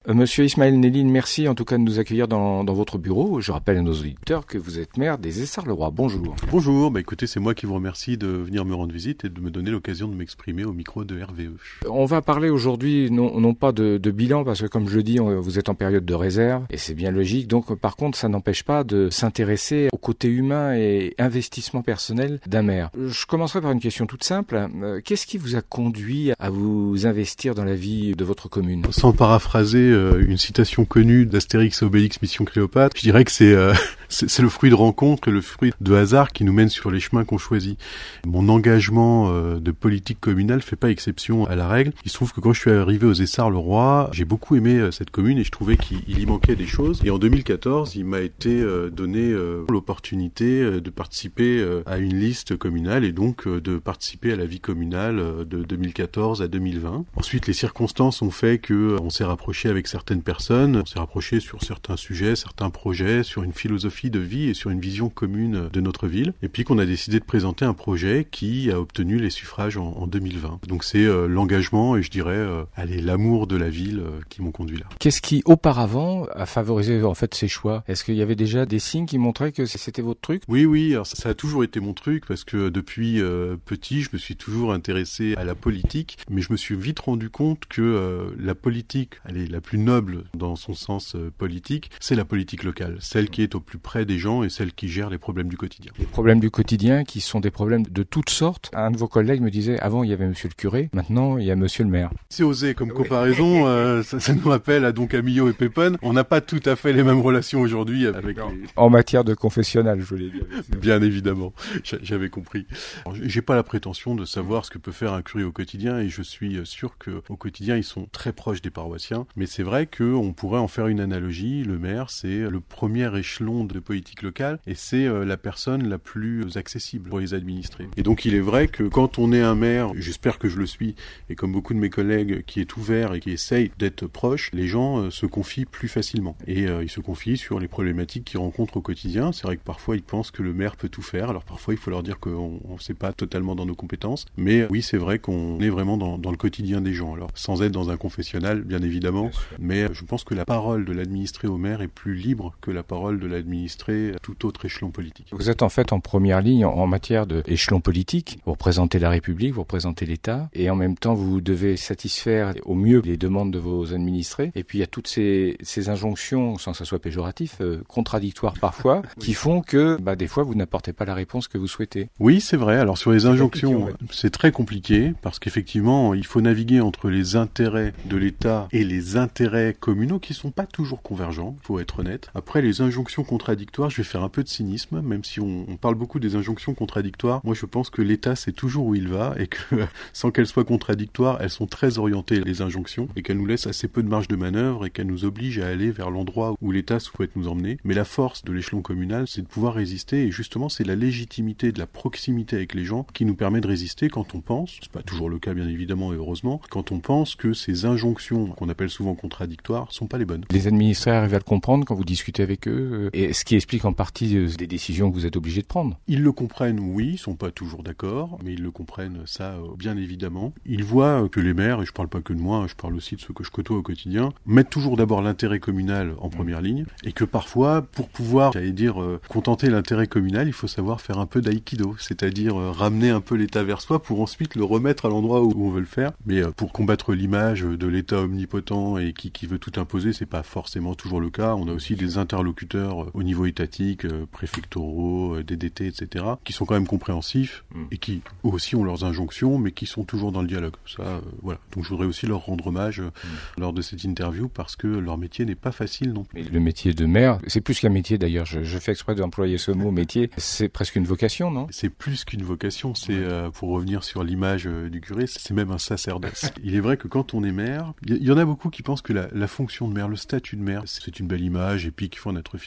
Monsieur Ismaël Néline, merci en tout cas de nous accueillir dans votre bureau. Je rappelle à nos auditeurs que vous êtes maire des Essarts-le-Roi. Bonjour. Bonjour, écoutez, c'est moi qui vous remercie de venir me rendre visite et de me donner l'occasion de m'exprimer au micro de RVE. On va parler aujourd'hui non pas de bilan, parce que comme je le dis, vous êtes en période de réserve et c'est bien logique. Donc par contre, ça n'empêche pas de s'intéresser au côté humain et investissement personnel d'un maire. Je commencerai par une question toute simple. Qu'est-ce qui vous a conduit à vous investir dans la vie de votre commune ? Sans paraphraser une citation connue d'Astérix et Obélix Mission Cléopâtre, je dirais que c'est le fruit de rencontres et le fruit de hasard qui nous mène sur les chemins qu'on choisit. Mon engagement de politique communale fait pas exception à la règle. Il se trouve que quand je suis arrivé aux Essarts-le-Roi, j'ai beaucoup aimé cette commune et je trouvais qu'il y manquait des choses. Et en 2014, il m'a été donné l'opportunité de participer à une liste communale et donc de participer à la vie communale de 2014 à 2020. Ensuite, les circonstances ont fait que on s'est rapproché avec certaines personnes, on s'est rapproché sur certains sujets, certains projets, sur une philosophie de vie et sur une vision commune de notre ville. Et puis qu'on a décidé de présenter un projet qui a obtenu les suffrages en 2020. Donc c'est l'engagement et je dirais l'amour de la ville qui m'ont conduit là. Qu'est-ce qui auparavant a favorisé en fait ces choix ? Est-ce qu'il y avait déjà des signes qui montraient que c'était votre truc ? Oui, alors ça a toujours été mon truc parce que depuis petit, je me suis toujours intéressé à la politique, mais je me suis vite rendu compte que la politique, elle est la plus noble dans son sens politique, c'est la politique locale, celle qui est au plus près des gens et celle qui gère les problèmes du quotidien. Les problèmes du quotidien qui sont des problèmes de toutes sortes. Un de vos collègues me disait, avant il y avait monsieur le curé, maintenant il y a monsieur le maire. C'est osé comme comparaison, ça nous rappelle à Don Camillo et Pépone. On n'a pas tout à fait les mêmes relations aujourd'hui avec En matière de confessionnal, je voulais dire. Bien évidemment, j'avais compris. Alors, j'ai pas la prétention de savoir ce que peut faire un curé au quotidien et je suis sûr que au quotidien ils sont très proches des paroissiens. Mais c'est vrai qu'on pourrait en faire une analogie. Le maire, c'est le premier échelon de politique locale et c'est la personne la plus accessible pour les administrés. Et donc il est vrai que quand on est un maire, j'espère que je le suis, et comme beaucoup de mes collègues qui est ouvert et qui essaye d'être proche, les gens se confient plus facilement. Et ils se confient sur les problématiques qu'ils rencontrent au quotidien. C'est vrai que parfois ils pensent que le maire peut tout faire. Alors parfois il faut leur dire qu'on ne sait pas totalement dans nos compétences. Mais oui, c'est vrai qu'on est vraiment dans le quotidien des gens. Alors sans être dans un confessionnal, bien évidemment. Mais je pense que la parole de l'administré au maire est plus libre que la parole de l'administré à tout autre échelon politique. Vous êtes en fait en première ligne en matière d'échelon politique. Vous représentez la République, vous représentez l'État. Et en même temps, vous devez satisfaire au mieux les demandes de vos administrés. Et puis il y a toutes ces injonctions, sans que ça soit péjoratif, contradictoires parfois, qui font que des fois vous n'apportez pas la réponse que vous souhaitez. Oui, c'est vrai. Alors sur les injonctions, c'est très compliqué parce qu'effectivement, il faut naviguer entre les intérêts de l'État et les intérêts communaux qui sont pas toujours convergents, faut être honnête. Après, les injonctions contradictoires, je vais faire un peu de cynisme, même si on parle beaucoup des injonctions contradictoires. Moi, je pense que l'État sait toujours où il va et que sans qu'elles soient contradictoires, elles sont très orientées, les injonctions, et qu'elles nous laissent assez peu de marge de manœuvre et qu'elles nous obligent à aller vers l'endroit où l'État souhaite nous emmener. Mais la force de l'échelon communal, c'est de pouvoir résister et justement, c'est la légitimité de la proximité avec les gens qui nous permet de résister quand on pense, c'est pas toujours le cas bien évidemment et heureusement, quand on pense que ces injonctions qu'on appelle souvent contradictoires sont pas les bonnes. Les administrés arrivent à le comprendre quand vous discutez avec eux, et ce qui explique en partie des décisions que vous êtes obligés de prendre. Ils le comprennent, oui, ils sont pas toujours d'accord, mais ils le comprennent, ça, bien évidemment. Ils voient que les maires, et je parle pas que de moi, je parle aussi de ceux que je côtoie au quotidien, mettent toujours d'abord l'intérêt communal en première ligne, et que parfois, pour pouvoir, contenter l'intérêt communal, il faut savoir faire un peu d'aïkido, c'est-à-dire ramener un peu l'État vers soi pour ensuite le remettre à l'endroit où on veut le faire. Mais pour combattre l'image de l'État omnipotent et qui veut tout imposer, c'est pas forcément toujours le cas. On a aussi des interlocuteurs au niveau étatique, préfectoraux, DDT, etc., qui sont quand même compréhensifs et qui aussi ont leurs injonctions, mais qui sont toujours dans le dialogue. Ça, voilà. Donc je voudrais aussi leur rendre hommage lors de cette interview parce que leur métier n'est pas facile non plus. Mais le métier de maire, c'est plus qu'un métier d'ailleurs. Je fais exprès d'employer ce mot métier. C'est presque une vocation, non ? C'est plus qu'une vocation. C'est pour revenir sur l'image du curé, c'est même un sacerdoce. Il est vrai que quand on est maire, il y en a beaucoup qui pensent que la fonction de maire, le statut de maire, c'est une belle image et puis qu'il faut en être fier. Mais la vérité,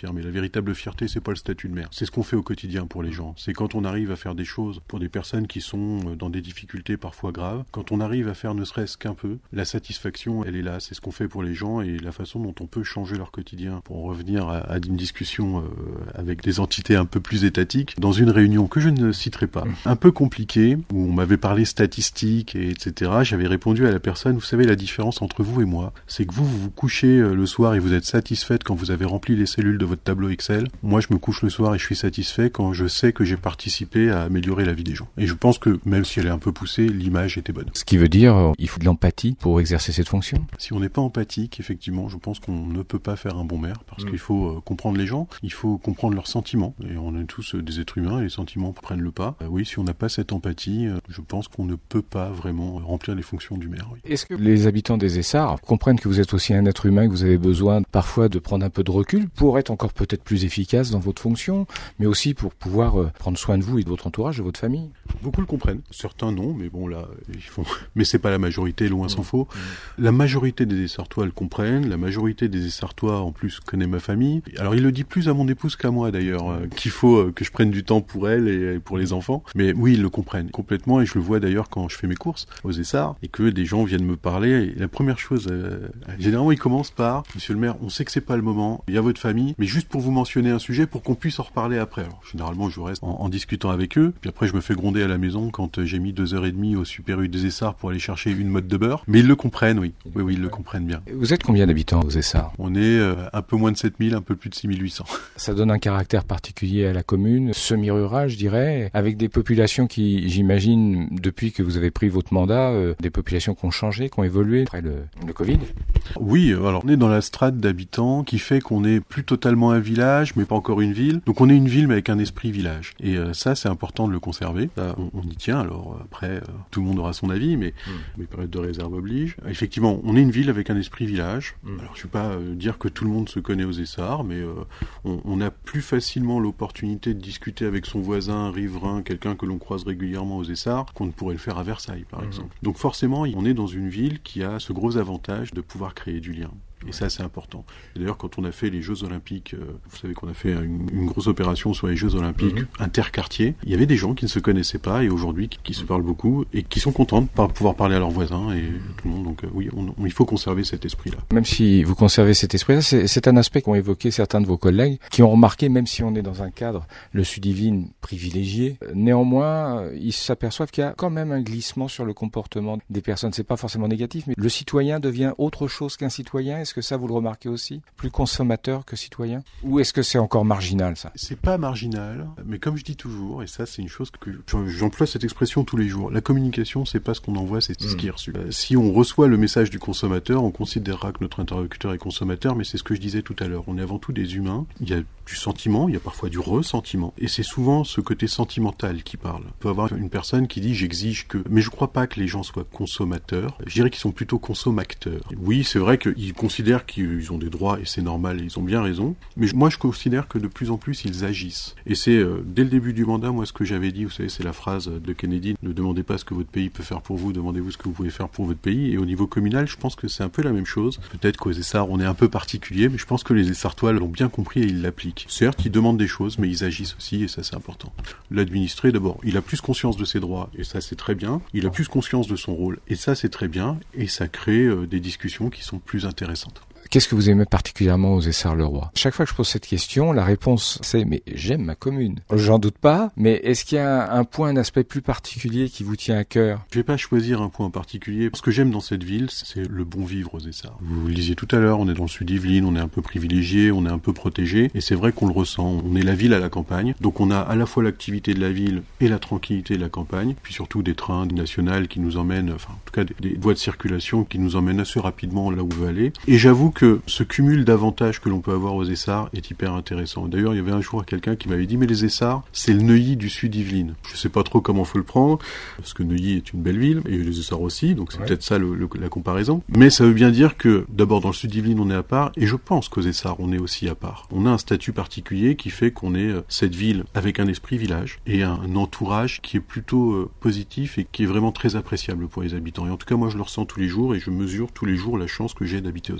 véritable fierté, c'est pas le statut de maire. C'est ce qu'on fait au quotidien pour les gens. C'est quand on arrive à faire des choses pour des personnes qui sont dans des difficultés parfois graves. Quand on arrive à faire ne serait-ce qu'un peu, la satisfaction, elle est là. C'est ce qu'on fait pour les gens et la façon dont on peut changer leur quotidien. Pour en revenir à une discussion avec des entités un peu plus étatiques, dans une réunion que je ne citerai pas, un peu compliquée, où on m'avait parlé statistiques, etc., j'avais répondu à la personne, vous savez, la différence entre vous et moi, c'est que vous vous couchez le soir et vous êtes satisfaite quand vous avez rempli les cellules de votre tableau Excel. Moi, je me couche le soir et je suis satisfait quand je sais que j'ai participé à améliorer la vie des gens. Et je pense que, même si elle est un peu poussée, l'image était bonne. Ce qui veut dire, il faut de l'empathie pour exercer cette fonction. Si on n'est pas empathique, effectivement, je pense qu'on ne peut pas faire un bon maire, parce qu'il faut comprendre les gens, il faut comprendre leurs sentiments, et on est tous des êtres humains, et les sentiments prennent le pas. Oui, si on n'a pas cette empathie, je pense qu'on ne peut pas vraiment remplir les fonctions du maire. Oui. Est-ce que les habitants des Essarts comprennent que vous êtes aussi un être humain, que vous avez besoin parfois de prendre un peu de recul pour être encore peut-être plus efficace dans votre fonction, mais aussi pour pouvoir prendre soin de vous et de votre entourage, de votre famille? Beaucoup le comprennent, certains non, mais bon là, ils font. Mais c'est pas la majorité, loin s'en faut. La majorité des Essartois le comprennent, la majorité des Essartois en plus connaît ma famille. Alors il le dit plus à mon épouse qu'à moi d'ailleurs, qu'il faut que je prenne du temps pour elle et pour les enfants. Mais oui, ils le comprennent complètement et je le vois d'ailleurs quand je fais mes courses aux Essarts et que des gens viennent me parler. Et la première chose, généralement ils commencent par « Monsieur le maire, on sait que c'est pas le moment, il y a votre famille, mais juste pour vous mentionner un sujet pour qu'on puisse en reparler après. » Alors généralement je reste en discutant avec eux, puis après je me fais gronder à la maison quand j'ai mis 2h30 au Super U des Essarts pour aller chercher une motte de beurre. Mais ils le comprennent, oui. Oui, ils le comprennent bien. Vous êtes combien d'habitants aux Essarts? On est un peu moins de 7000, un peu plus de 6800. Ça donne un caractère particulier à la commune, semi-rural, je dirais, avec des populations qui, j'imagine, depuis que vous avez pris votre mandat, des populations qui ont changé, qui ont évolué après le Covid. Oui, alors on est dans la strate d'habitants qui fait qu'on est plus totalement un village, mais pas encore une ville. Donc on est une ville, mais avec un esprit village. Et ça, c'est important de le conserver. Ça, on y tient. Alors après, tout le monde aura son avis, mais mes périodes de réserve obligent. Effectivement, on est une ville avec un esprit village. Alors je ne vais pas dire que tout le monde se connaît aux Essarts, mais on a plus facilement l'opportunité de discuter avec son voisin, un riverain, quelqu'un que l'on croise régulièrement aux Essarts, qu'on ne pourrait le faire à Versailles, par exemple. Donc forcément, on est dans une ville qui a ce gros avantage de pouvoir créer du lien. Et ça, c'est important. Et d'ailleurs, quand on a fait les Jeux Olympiques, vous savez qu'on a fait une grosse opération sur les Jeux Olympiques interquartiers, il y avait des gens qui ne se connaissaient pas et aujourd'hui qui se parlent beaucoup et qui sont contents de pouvoir parler à leurs voisins et tout le monde. Donc oui, il faut conserver cet esprit-là. Même si vous conservez cet esprit-là, c'est un aspect qu'ont évoqué certains de vos collègues qui ont remarqué, même si on est dans un cadre, le Sud-Yvelines privilégié, néanmoins, ils s'aperçoivent qu'il y a quand même un glissement sur le comportement des personnes. C'est pas forcément négatif, mais le citoyen devient autre chose qu'un citoyen. Est-ce que ça, vous le remarquez aussi? Plus consommateur que citoyen? Ou est-ce que c'est encore marginal, ça? C'est pas marginal, mais comme je dis toujours, et ça, c'est une chose que j'emploie cette expression tous les jours, la communication, c'est pas ce qu'on envoie, c'est ce qui est reçu. Si on reçoit le message du consommateur, on considérera que notre interlocuteur est consommateur, mais c'est ce que je disais tout à l'heure. On est avant tout des humains. Il y a du sentiment, il y a parfois du ressentiment, et c'est souvent ce côté sentimental qui parle. On peut avoir une personne qui dit « j'exige que », mais je crois pas que les gens soient consommateurs. Je dirais qu'ils sont plutôt consommateurs. Oui, c'est vrai qu'ils considèrent qu'ils ont des droits et c'est normal et ils ont bien raison. Mais moi, je considère que de plus en plus, ils agissent. Et c'est dès le début du mandat, moi, ce que j'avais dit, vous savez, c'est la phrase de Kennedy, ne demandez pas ce que votre pays peut faire pour vous, demandez-vous ce que vous pouvez faire pour votre pays. Et au niveau communal, je pense que c'est un peu la même chose. Peut-être qu'aux Essarts, on est un peu particulier, mais je pense que les Essartois l'ont bien compris et ils l'appliquent. Certes, ils demandent des choses, mais ils agissent aussi et ça, c'est important. L'administré, d'abord, il a plus conscience de ses droits et ça, c'est très bien. Il a plus conscience de son rôle et ça, c'est très bien. Et ça crée des discussions qui sont plus intéressantes. Qu'est-ce que vous aimez particulièrement aux Essarts-le-Roi? Chaque fois que je pose cette question, la réponse c'est « mais j'aime ma commune ». J'en doute pas, mais est-ce qu'il y a un point, un aspect plus particulier qui vous tient à cœur? Je vais pas choisir un point particulier. Ce que j'aime dans cette ville, c'est le bon vivre aux Essarts. Vous le disiez tout à l'heure, on est dans le Sud-Yvelines, on est un peu privilégié, on est un peu protégé, et c'est vrai qu'on le ressent. On est la ville à la campagne, donc on a à la fois l'activité de la ville et la tranquillité de la campagne, puis surtout des trains nationaux qui nous emmènent, enfin en tout cas des voies de circulation qui nous emmènent assez rapidement là où on veut aller. Et j'avoue que ce cumul d'avantages que l'on peut avoir aux Essarts est hyper intéressant. D'ailleurs, il y avait un jour quelqu'un qui m'avait dit « mais les Essarts, c'est le Neuilly du Sud-Yvelines ». Je sais pas trop comment faut le prendre, parce que Neuilly est une belle ville, et les Essarts aussi, donc c'est peut-être ça la comparaison. Mais ça veut bien dire que, d'abord, dans le Sud-Yvelines, on est à part, et je pense qu'aux Essarts, on est aussi à part. On a un statut particulier qui fait qu'on est cette ville avec un esprit village, et un entourage qui est plutôt positif, et qui est vraiment très appréciable pour les habitants. Et en tout cas, moi, je le ressens tous les jours, et je mesure tous les jours la chance que j'ai d'habiter aux Essarts-le-Roi.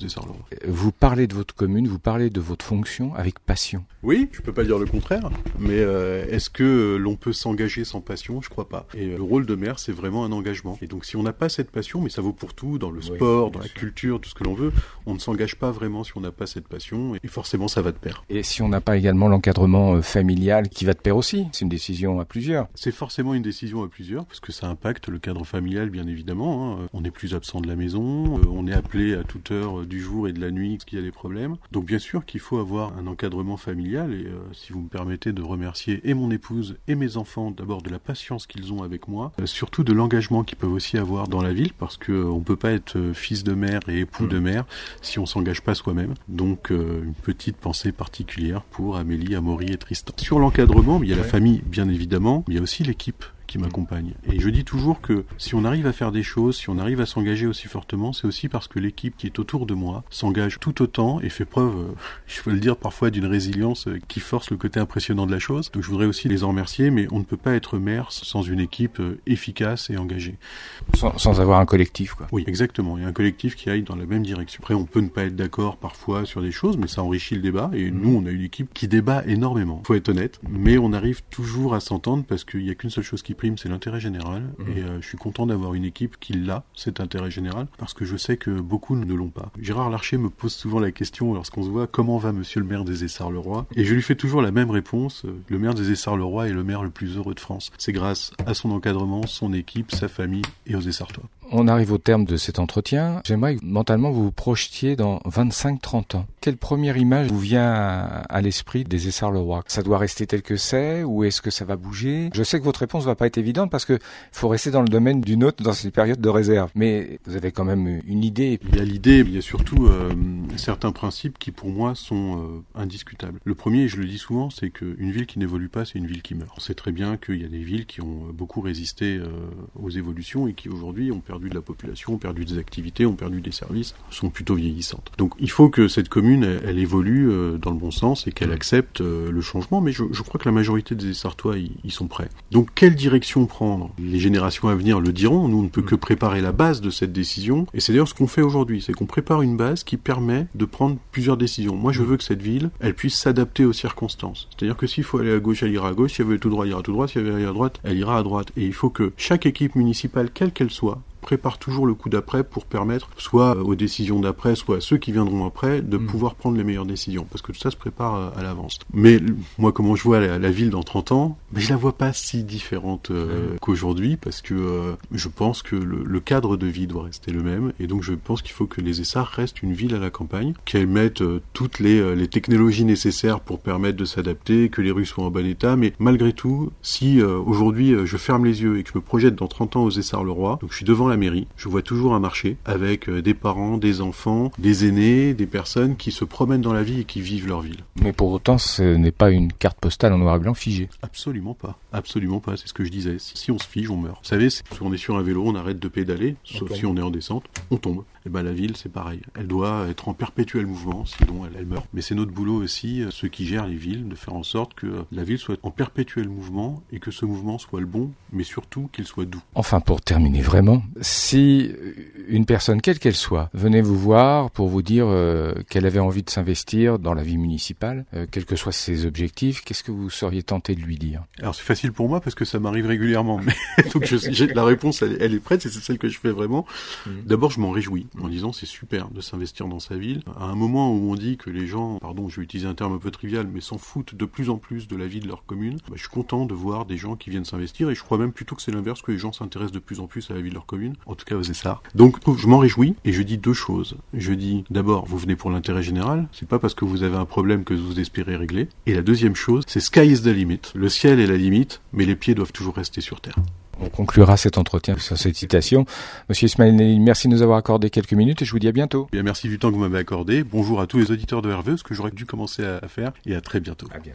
Vous parlez de votre commune, vous parlez de votre fonction avec passion. Oui, je peux pas dire le contraire, mais est-ce que l'on peut s'engager sans passion? Je crois pas. Et le rôle de maire, c'est vraiment un engagement. Et donc si on n'a pas cette passion, mais ça vaut pour tout, dans le sport, dans la culture, tout ce que l'on veut, on ne s'engage pas vraiment si on n'a pas cette passion, et forcément ça va de pair. Et si on n'a pas également l'encadrement familial qui va de pair aussi, c'est une décision à plusieurs. C'est forcément une décision à plusieurs, parce que ça impacte le cadre familial, bien évidemment. On est plus absent de la maison, on est appelé à toute heure du jour et de la nuit, parce qu'il y a des problèmes. Donc bien sûr qu'il faut avoir un encadrement familial, et si vous me permettez de remercier et mon épouse et mes enfants, d'abord de la patience qu'ils ont avec moi, surtout de l'engagement qu'ils peuvent aussi avoir dans la ville, parce que on peut pas être fils de maire et époux de maire si on s'engage pas soi-même. Donc une petite pensée particulière pour Amélie, Amaury et Tristan. Sur l'encadrement, il y a la famille, bien évidemment, mais il y a aussi l'équipe qui m'accompagne. Et je dis toujours que si on arrive à faire des choses, si on arrive à s'engager aussi fortement, c'est aussi parce que l'équipe qui est autour de moi s'engage tout autant et fait preuve, je peux le dire parfois, d'une résilience qui force le côté impressionnant de la chose. Donc je voudrais aussi les en remercier, mais on ne peut pas être maire sans une équipe efficace et engagée. Sans avoir un collectif, quoi. Oui, exactement. Il y a un collectif qui aille dans la même direction. Après, on peut ne pas être d'accord parfois sur des choses, mais ça enrichit le débat. Et nous, on a une équipe qui débat énormément. Faut être honnête. Mais on arrive toujours à s'entendre parce qu'il n'y a qu'une seule chose qui prime, c'est l'intérêt général. Et je suis content d'avoir une équipe qui l'a, cet intérêt général, parce que je sais que beaucoup ne l'ont pas. Gérard Larcher me pose souvent la question, lorsqu'on se voit, comment va monsieur le maire des Essarts-le-Roi? Et je lui fais toujours la même réponse. Le maire des Essarts-le-Roi est le maire le plus heureux de France. C'est grâce à son encadrement, son équipe, sa famille et aux Essartois. On arrive au terme de cet entretien. J'aimerais que mentalement vous vous projetiez dans 25-30 ans. Quelle première image vous vient à l'esprit des Essarts-le-Roi? Ça doit rester tel que c'est ou est-ce que ça va bouger? Je sais que votre réponse va pas être évidente parce que faut rester dans le domaine du nôtre dans cette période de réserve. Mais vous avez quand même une idée. Il y a l'idée, il y a surtout certains principes qui pour moi sont indiscutables. Le premier, je le dis souvent, c'est qu'une ville qui n'évolue pas, c'est une ville qui meurt. On sait très bien qu'il y a des villes qui ont beaucoup résisté aux évolutions et qui aujourd'hui ont perdu de la population, ont perdu des activités, ont perdu des services, sont plutôt vieillissantes. Donc il faut que cette commune, elle évolue dans le bon sens et qu'elle accepte le changement, mais je crois que la majorité des Essartois y sont prêts. Donc quelle direction prendre? Les générations à venir le diront, nous on ne peut que préparer la base de cette décision, et c'est d'ailleurs ce qu'on fait aujourd'hui, c'est qu'on prépare une base qui permet de prendre plusieurs décisions. Moi je veux que cette ville, elle puisse s'adapter aux circonstances. C'est-à-dire que s'il faut aller à gauche, elle ira à gauche, si elle veut aller tout droit, elle ira tout droit, si elle veut aller à droite, elle ira à droite. Et il faut que chaque équipe municipale, quelle qu'elle soit, prépare toujours le coup d'après pour permettre, soit aux décisions d'après, soit à ceux qui viendront après, de pouvoir prendre les meilleures décisions. Parce que tout ça se prépare à l'avance. Mais moi, comment je vois la ville dans 30 ans, je la vois pas si différente qu'aujourd'hui, parce que je pense que le cadre de vie doit rester le même. Et donc je pense qu'il faut que les Essarts restent une ville à la campagne, qu'elle mette toutes les technologies nécessaires pour permettre de s'adapter, que les rues soient en bon état. Mais malgré tout, si aujourd'hui je ferme les yeux et que je me projette dans 30 ans aux Essarts-le-Roi, donc je suis devant la mairie, je vois toujours un marché avec des parents, des enfants, des aînés, des personnes qui se promènent dans la vie et qui vivent leur ville. Mais pour autant, ce n'est pas une carte postale en noir et blanc figée. Absolument pas, c'est ce que je disais. Si on se fige, on meurt. Vous savez, si on est sur un vélo, on arrête de pédaler, sauf si on est en descente, on tombe. Et la ville, c'est pareil. Elle doit être en perpétuel mouvement, sinon elle meurt. Mais c'est notre boulot aussi, ceux qui gèrent les villes, de faire en sorte que la ville soit en perpétuel mouvement et que ce mouvement soit le bon, mais surtout qu'il soit doux. Enfin, pour terminer vraiment, si une personne, quelle qu'elle soit, venait vous voir pour vous dire qu'elle avait envie de s'investir dans la vie municipale, quels que soient ses objectifs, qu'est-ce que vous seriez tenté de lui dire? Alors c'est facile pour moi parce que ça m'arrive régulièrement. Mais donc la réponse, elle est prête et c'est celle que je fais vraiment. D'abord, je m'en réjouis en disant c'est super de s'investir dans sa ville. À un moment où on dit que les gens, pardon, je vais utiliser un terme un peu trivial, mais s'en foutent de plus en plus de la vie de leur commune, je suis content de voir des gens qui viennent s'investir et je crois même plutôt que c'est l'inverse, que les gens s'intéressent de plus en plus à la vie de leur commune, en tout cas aux Essarts. Donc je m'en réjouis et je dis deux choses. Je dis d'abord, vous venez pour l'intérêt général, c'est pas parce que vous avez un problème que vous espérez régler. Et la deuxième chose, c'est sky is the limit. Le ciel est la limite, mais les pieds doivent toujours rester sur terre. On conclura cet entretien sur cette citation. Monsieur Ismail, merci de nous avoir accordé quelques minutes et je vous dis à bientôt. Bien, merci du temps que vous m'avez accordé. Bonjour à tous les auditeurs de RVE, ce que j'aurais dû commencer à faire, et à très bientôt. À bientôt.